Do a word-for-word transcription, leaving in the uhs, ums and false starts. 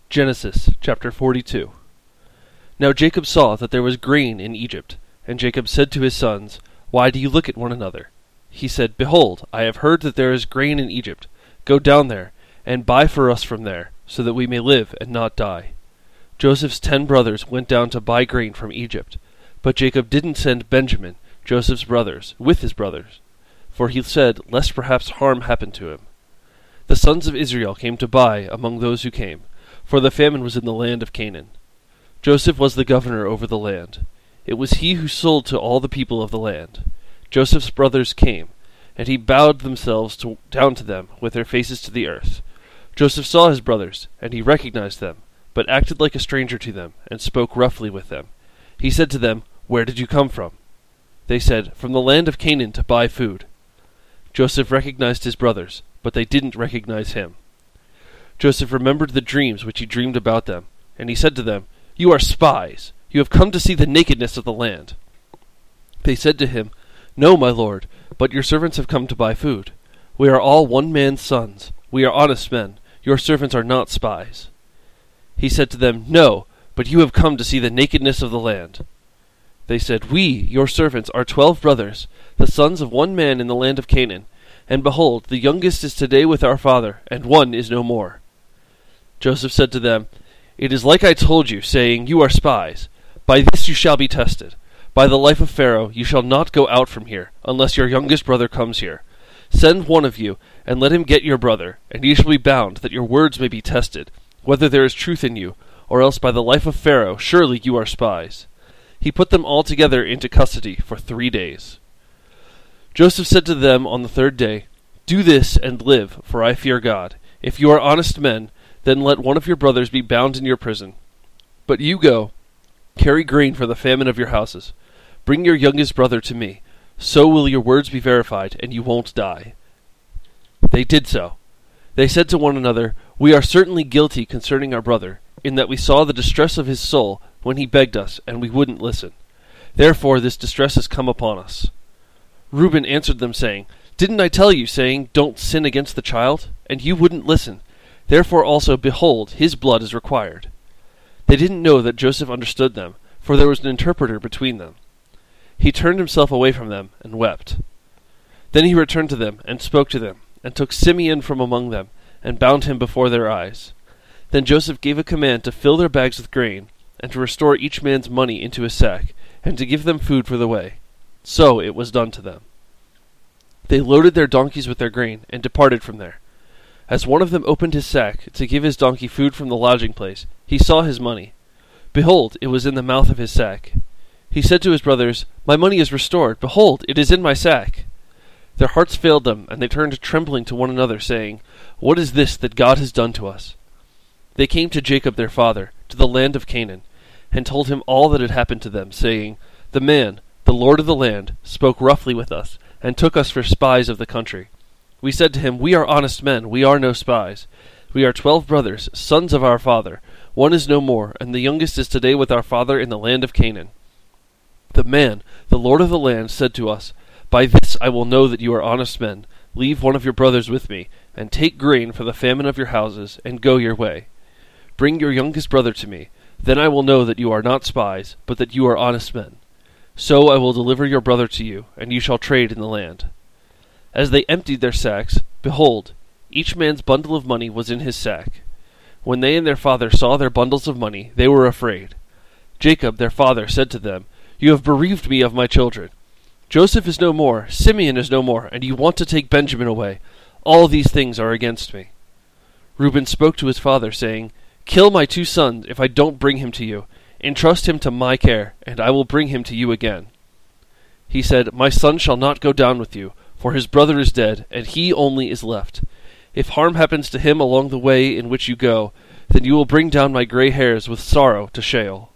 Genesis chapter forty-two. Now Jacob saw that there was grain in Egypt, and Jacob said to his sons, Why do you look at one another? He said, Behold, I have heard that there is grain in Egypt. Go down there, and buy for us from there, so that we may live and not die. Joseph's ten brothers went down to buy grain from Egypt, but Jacob didn't send Benjamin, Joseph's brothers, with his brothers, for he said, Lest perhaps harm happen to him. The sons of Israel came to buy among those who came, for the famine was in the land of Canaan. Joseph was the governor over the land. It was he who sold to all the people of the land. Joseph's brothers came, and he bowed themselves to, down to them with their faces to the earth. Joseph saw his brothers, and he recognized them, but acted like a stranger to them, and spoke roughly with them. He said to them, Where did you come from? They said, From the land of Canaan to buy food. Joseph recognized his brothers, but they didn't recognize him. Joseph remembered the dreams which he dreamed about them, and he said to them, You are spies! You have come to see the nakedness of the land. They said to him, No, my lord, but your servants have come to buy food. We are all one man's sons. We are honest men. Your servants are not spies. He said to them, No, but you have come to see the nakedness of the land. They said, We, your servants, are twelve brothers, the sons of one man in the land of Canaan, and behold, the youngest is today with our father, and one is no more. Joseph said to them, It is like I told you, saying, You are spies. By this you shall be tested. By the life of Pharaoh you shall not go out from here, unless your youngest brother comes here. Send one of you, and let him get your brother, and ye shall be bound, that your words may be tested, whether there is truth in you, or else by the life of Pharaoh surely you are spies. He put them all together into custody for three days. Joseph said to them on the third day, Do this and live, for I fear God. If you are honest men, then let one of your brothers be bound in your prison. But you go, carry grain for the famine of your houses. Bring your youngest brother to me. So will your words be verified, and you won't die. They did so. They said to one another, We are certainly guilty concerning our brother, in that we saw the distress of his soul when he begged us, and we wouldn't listen. Therefore this distress has come upon us. Reuben answered them, saying, Didn't I tell you, saying, Don't sin against the child? And you wouldn't listen. Therefore also, behold, his blood is required. They didn't know that Joseph understood them, for there was an interpreter between them. He turned himself away from them and wept. Then he returned to them and spoke to them, and took Simeon from among them, and bound him before their eyes. Then Joseph gave a command to fill their bags with grain, and to restore each man's money into his sack, and to give them food for the way. So it was done to them. They loaded their donkeys with their grain, and departed from there. As one of them opened his sack to give his donkey food from the lodging place, he saw his money. Behold, it was in the mouth of his sack. He said to his brothers, My money is restored. Behold, it is in my sack. Their hearts failed them, and they turned trembling to one another, saying, What is this that God has done to us? They came to Jacob their father, to the land of Canaan, and told him all that had happened to them, saying, The man, the lord of the land, spoke roughly with us, and took us for spies of the country. We said to him, We are honest men, we are no spies. We are twelve brothers, sons of our father. One is no more, and the youngest is today with our father in the land of Canaan. The man, the lord of the land, said to us, By this I will know that you are honest men. Leave one of your brothers with me, and take grain for the famine of your houses, and go your way. Bring your youngest brother to me. Then I will know that you are not spies, but that you are honest men. So I will deliver your brother to you, and you shall trade in the land. As they emptied their sacks, behold, each man's bundle of money was in his sack. When they and their father saw their bundles of money, they were afraid. Jacob their father said to them, You have bereaved me of my children. Joseph is no more, Simeon is no more, and you want to take Benjamin away. All these things are against me. Reuben spoke to his father, saying, Kill my two sons if I don't bring him to you. Entrust him to my care, and I will bring him to you again. He said, My son shall not go down with you, for his brother is dead, and he only is left. If harm happens to him along the way in which you go, then you will bring down my gray hairs with sorrow to Sheol.